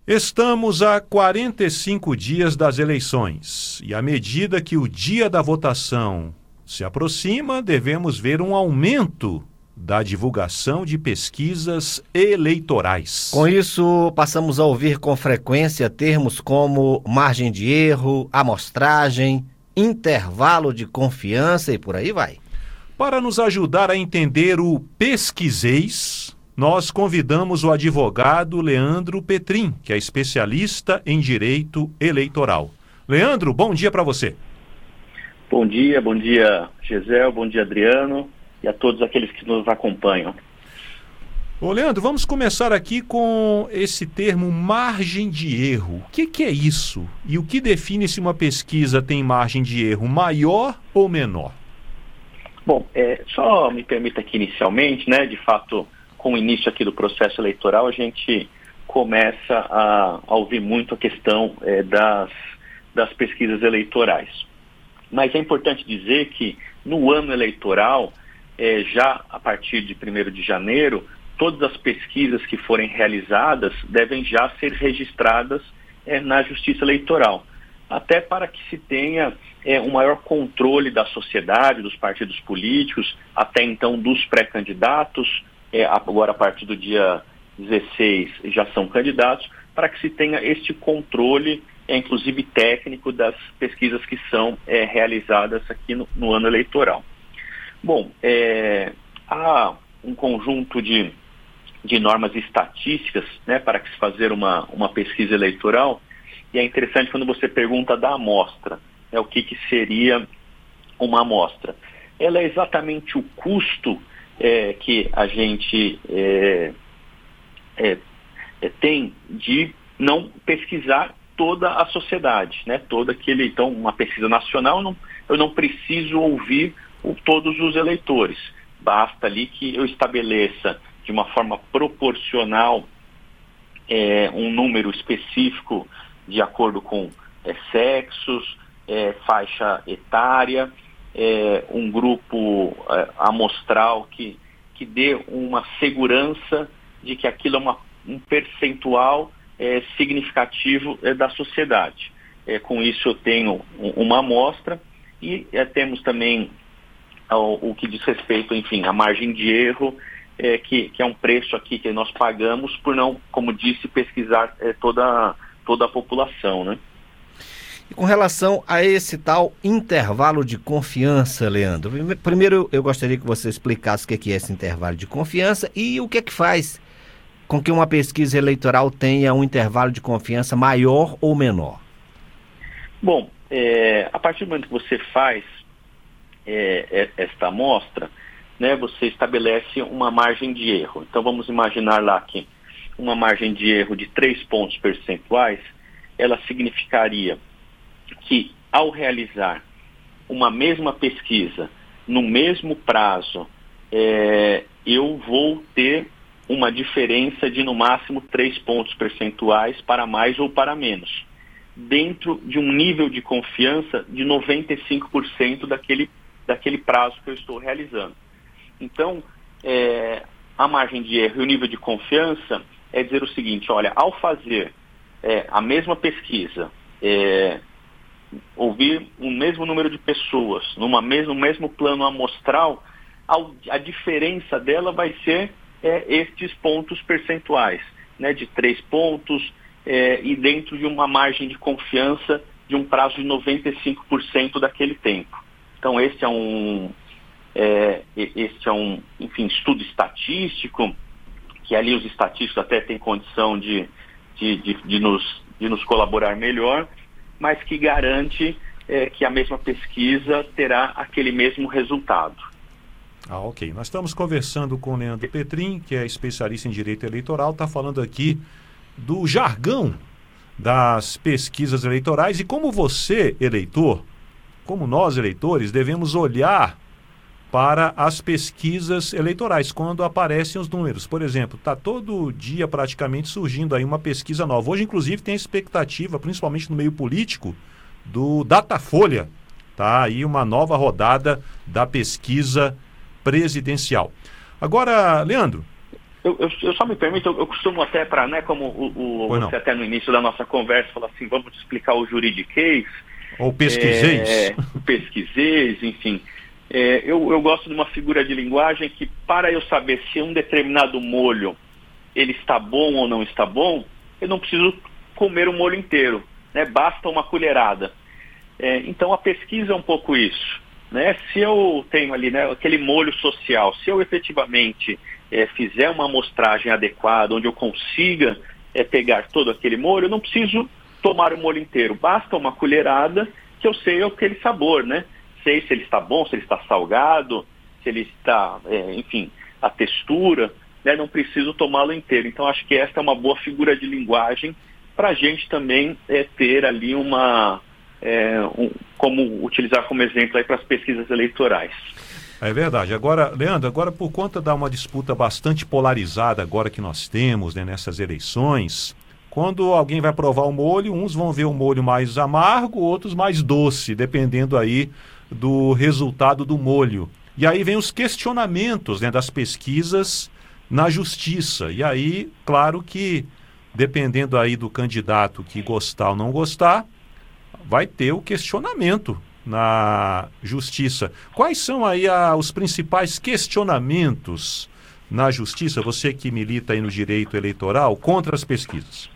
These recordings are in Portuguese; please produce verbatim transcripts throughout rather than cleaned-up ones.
Estamos a quarenta e cinco dias das eleições e, à medida que o dia da votação se aproxima, devemos ver um aumento da divulgação de pesquisas eleitorais. Com isso, passamos a ouvir com frequência termos como margem de erro, amostragem, intervalo de confiança e por aí vai. Para nos ajudar a entender o pesquiseis, nós convidamos o advogado Leandro Petrin, que é especialista em direito eleitoral. Leandro, bom dia para você. Bom dia, bom dia, Gisele, bom dia, Adriano, e a todos aqueles que nos acompanham. Ô Leandro, vamos começar aqui com esse termo margem de erro. O que, que é isso? E o que define se uma pesquisa tem margem de erro maior ou menor? Bom, é, só me permita aqui inicialmente, né, de fato, com o início aqui do processo eleitoral, a gente começa a, a ouvir muito a questão é, das, das pesquisas eleitorais. Mas é importante dizer que no ano eleitoral, é, já a partir de primeiro de janeiro, todas as pesquisas que forem realizadas devem já ser registradas é, na Justiça Eleitoral, até para que se tenha é, um maior controle da sociedade, dos partidos políticos, até então dos pré-candidatos, é, agora a partir do dia dezesseis já são candidatos, para que se tenha este controle, é, inclusive técnico, das pesquisas que são é, realizadas aqui no, no ano eleitoral. Bom, é, há um conjunto de, de normas estatísticas, né, para que se fazer uma, uma pesquisa eleitoral, e é interessante quando você pergunta da amostra, né, o que, que seria uma amostra. Ela é exatamente o custo é, que a gente é, é, é, tem de não pesquisar toda a sociedade, né, toda aquele, então, uma pesquisa nacional, eu não, eu não preciso ouvir o, todos os eleitores, basta ali que eu estabeleça de uma forma proporcional é, um número específico de acordo com é, sexos, é, faixa etária, é, um grupo é, amostral que, que dê uma segurança de que aquilo é uma, um percentual é, significativo é, da sociedade. É, com isso eu tenho uma amostra e é, temos também ao, o que diz respeito, enfim, à margem de erro, é, que, que é um preço aqui que nós pagamos por não, como disse, pesquisar é, toda a toda a população, né? E com relação a esse tal intervalo de confiança, Leandro, primeiro eu gostaria que você explicasse o que é esse intervalo de confiança e o que é que faz com que uma pesquisa eleitoral tenha um intervalo de confiança maior ou menor. Bom, é, a partir do momento que você faz é, é, esta amostra, né, você estabelece uma margem de erro. Então vamos imaginar lá que uma margem de erro de três pontos percentuais, ela significaria que ao realizar uma mesma pesquisa no mesmo prazo, é, eu vou ter uma diferença de no máximo três pontos percentuais para mais ou para menos, dentro de um nível de confiança de noventa e cinco por cento daquele, daquele prazo que eu estou realizando. Então, é, a margem de erro e o nível de confiança é dizer o seguinte, olha, ao fazer é, a mesma pesquisa, é, ouvir o mesmo número de pessoas, numa mesmo, no mesmo plano amostral, a, a diferença dela vai ser é, estes pontos percentuais, né, de três pontos é, e dentro de uma margem de confiança de um prazo de noventa e cinco por cento daquele tempo. Então, esse é um, é, este é um, enfim, estudo estatístico, que ali os estatísticos até têm condição de, de, de, de, nos, de nos colaborar melhor, mas que garante é, que a mesma pesquisa terá aquele mesmo resultado. Ah, ok. Nós estamos conversando com o Leandro Petrin, que é especialista em direito eleitoral, está falando aqui do jargão das pesquisas eleitorais e como você, eleitor, como nós, eleitores, devemos olhar para as pesquisas eleitorais, quando aparecem os números. Por exemplo, está todo dia praticamente surgindo aí uma pesquisa nova. Hoje, inclusive, tem a expectativa, principalmente no meio político, do Datafolha. Tá aí uma nova rodada da pesquisa presidencial. Agora, Leandro, Eu, eu, eu só me permito, eu, eu costumo até para, né, como o, o você até no início da nossa conversa falou assim, vamos explicar o juridiquês. Ou pesquiseis. É, pesquiseis, enfim. É, eu, eu gosto de uma figura de linguagem que, para eu saber se um determinado molho ele está bom ou não está bom, eu não preciso comer o molho inteiro, né? Basta uma colherada. É, então a pesquisa é um pouco isso, né? Se eu tenho ali, né, aquele molho social, se eu efetivamente é, fizer uma amostragem adequada, onde eu consiga é, pegar todo aquele molho, eu não preciso tomar o molho inteiro, basta uma colherada que eu sei aquele sabor, né? Sei se ele está bom, se ele está salgado, se ele está, é, enfim, a textura, né? Não preciso tomá-lo inteiro. Então acho que essa é uma boa figura de linguagem para a gente também é, ter ali uma, é, um, como utilizar como exemplo aí para as pesquisas eleitorais. É verdade. Agora, Leandro, agora por conta de uma disputa bastante polarizada agora que nós temos, né, nessas eleições, quando alguém vai provar o molho, uns vão ver o molho mais amargo, outros mais doce, dependendo aí do resultado do molho. E aí vem os questionamentos, né, das pesquisas na justiça. E aí, claro que, dependendo aí do candidato que gostar ou não gostar, vai ter o questionamento na justiça. Quais são aí a, os principais questionamentos na justiça, você que milita aí no direito eleitoral, contra as pesquisas?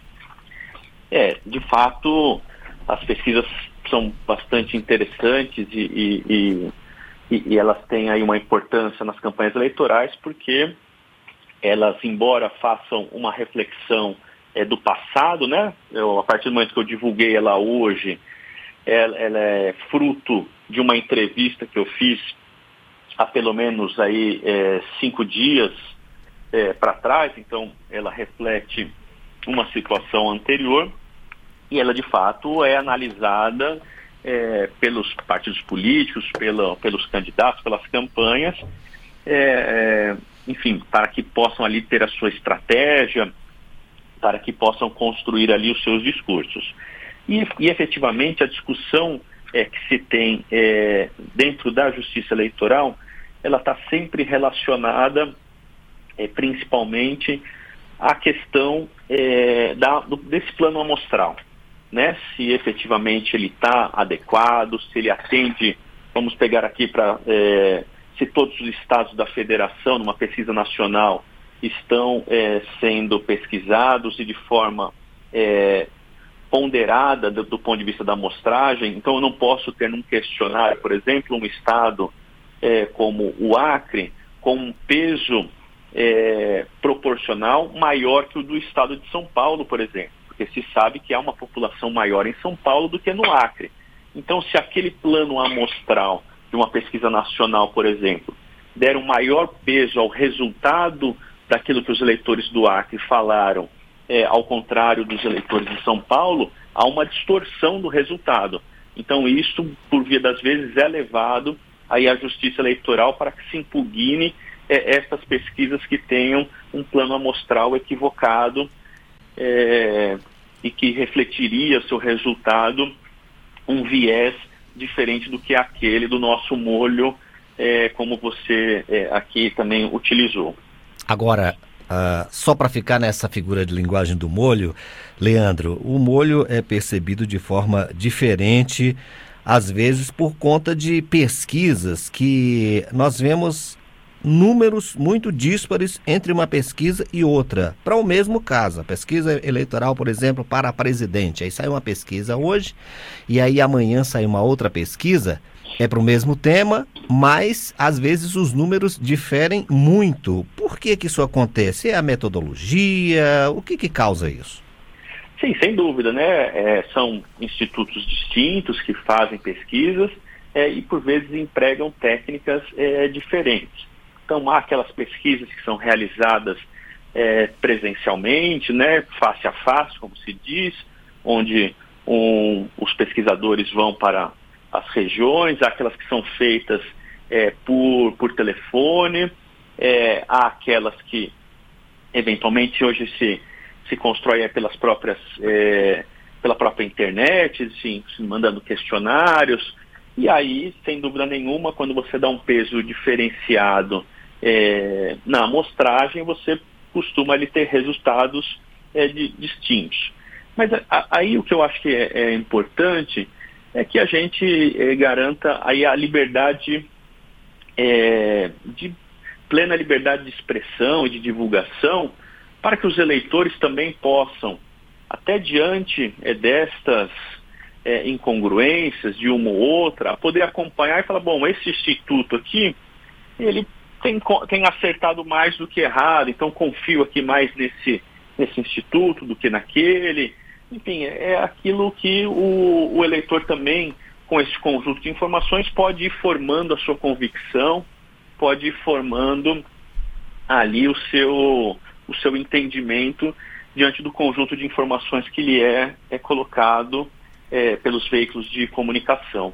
É, de fato, as pesquisas são bastante interessantes e, e, e, e elas têm aí uma importância nas campanhas eleitorais porque elas, embora façam uma reflexão é, do passado, né? Eu, a partir do momento que eu divulguei ela hoje, ela, ela é fruto de uma entrevista que eu fiz há pelo menos aí é, cinco dias é, para trás, então ela reflete uma situação anterior. E ela, de fato, é analisada é, pelos partidos políticos, pela, pelos candidatos, pelas campanhas, é, é, enfim, para que possam ali ter a sua estratégia, para que possam construir ali os seus discursos. E, e efetivamente, a discussão é, que se tem é, dentro da justiça eleitoral, ela está sempre relacionada, é, principalmente, à questão é, da, do, desse plano amostral. Né, se efetivamente ele está adequado, se ele atende, vamos pegar aqui para, é, se todos os estados da federação, numa pesquisa nacional, estão é, sendo pesquisados e de forma é, ponderada do, do ponto de vista da amostragem. Então eu não posso ter num questionário, por exemplo, um estado é, como o Acre, com um peso é, proporcional maior que o do estado de São Paulo, por exemplo. Porque se sabe que há uma população maior em São Paulo do que no Acre. Então, se aquele plano amostral de uma pesquisa nacional, por exemplo, der um maior peso ao resultado daquilo que os eleitores do Acre falaram, é, ao contrário dos eleitores de São Paulo, há uma distorção do resultado. Então, isso, por via das vezes, é levado aí à Justiça Eleitoral para que se impugne é, essas pesquisas que tenham um plano amostral equivocado, É, e que refletiria seu resultado um viés diferente do que aquele do nosso molho, é, como você é, aqui também utilizou. Agora, uh, só para ficar nessa figura de linguagem do molho, Leandro, o molho é percebido de forma diferente, às vezes por conta de pesquisas que nós vemos números muito díspares entre uma pesquisa e outra, para o mesmo caso. A pesquisa eleitoral, por exemplo, para presidente. Aí sai uma pesquisa hoje, e aí amanhã sai uma outra pesquisa, é para o mesmo tema, mas às vezes os números diferem muito. Por que que isso acontece? É a metodologia? O que que causa isso? Sim, sem dúvida, né? É, são institutos distintos que fazem pesquisas é, e por vezes empregam técnicas é, diferentes. Então, há aquelas pesquisas que são realizadas é, presencialmente, né, face a face, como se diz, onde um, os pesquisadores vão para as regiões, há aquelas que são feitas é, por, por telefone, é, há aquelas que, eventualmente, hoje se, se constrói pelas próprias, é, pela própria internet, assim, mandando questionários, e aí, sem dúvida nenhuma, quando você dá um peso diferenciado É, na amostragem, você costuma ele ter resultados é, de, distintos. Mas a, aí o que eu acho que é, é importante é que a gente é, garanta aí a liberdade, é, de plena liberdade de expressão e de divulgação, para que os eleitores também possam, até diante é, destas é, incongruências de uma ou outra, poder acompanhar e falar, bom, esse instituto aqui, ele tem, tem acertado mais do que errado, então confio aqui mais nesse, nesse instituto do que naquele. Enfim, é aquilo que o, o eleitor também, com esse conjunto de informações, pode ir formando a sua convicção, pode ir formando ali o seu, o seu entendimento diante do conjunto de informações que lhe é, é colocado é, pelos veículos de comunicação.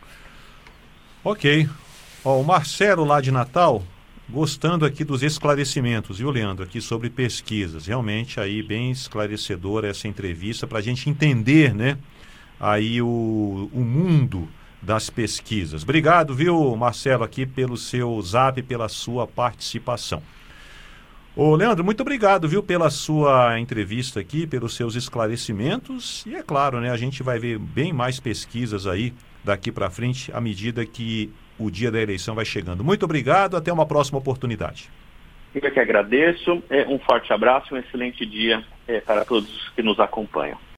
Ok. Ó, o Marcelo lá de Natal, gostando aqui dos esclarecimentos, viu, Leandro, aqui sobre pesquisas. Realmente aí bem esclarecedora essa entrevista para a gente entender, né, aí o, o mundo das pesquisas. Obrigado, viu, Marcelo, aqui pelo seu zap, pela sua participação. Ô, Leandro, muito obrigado, viu, pela sua entrevista aqui, pelos seus esclarecimentos. E é claro, né, a gente vai ver bem mais pesquisas aí daqui para frente, à medida que o dia da eleição vai chegando. Muito obrigado, até uma próxima oportunidade. Eu que agradeço, um forte abraço e um excelente dia para todos que nos acompanham.